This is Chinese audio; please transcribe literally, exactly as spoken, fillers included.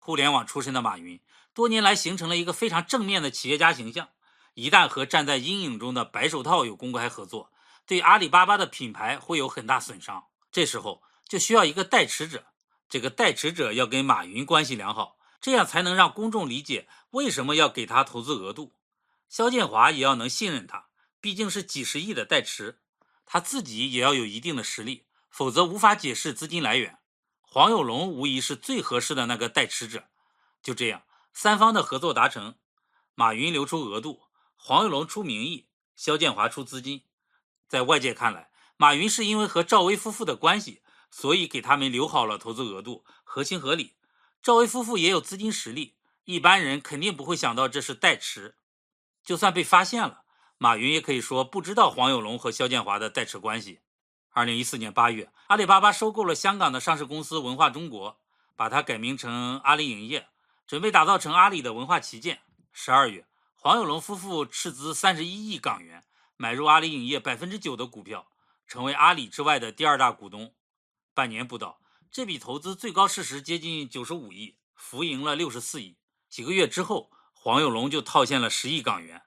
互联网出身的马云，多年来形成了一个非常正面的企业家形象。一旦和站在阴影中的白手套有公开合作，对阿里巴巴的品牌会有很大损伤。这时候就需要一个代持者，这个代持者要跟马云关系良好，这样才能让公众理解为什么要给他投资额度。肖建华也要能信任他，毕竟是几十亿的代持，他自己也要有一定的实力，否则无法解释资金来源。黄有龙无疑是最合适的那个代持者。就这样，三方的合作达成，马云留出额度，黄有龙出名义，肖建华出资金。在外界看来，马云是因为和赵薇夫妇的关系，所以给他们留好了投资额度，合情合理。赵薇夫妇也有资金实力，一般人肯定不会想到这是代持。就算被发现了，马云也可以说不知道黄有龙和肖建华的代持关系。二零一四年八月，阿里巴巴收购了香港的上市公司文化中国，把它改名成阿里影业，准备打造成阿里的文化旗舰。十二月，黄有龙夫妇斥资三十一亿港元买入阿里影业百分之九的股票，成为阿里之外的第二大股东。半年不到，这笔投资最高市值接近九十五亿，浮盈了六十四亿。几个月之后，黄有龙就套现了十亿港元，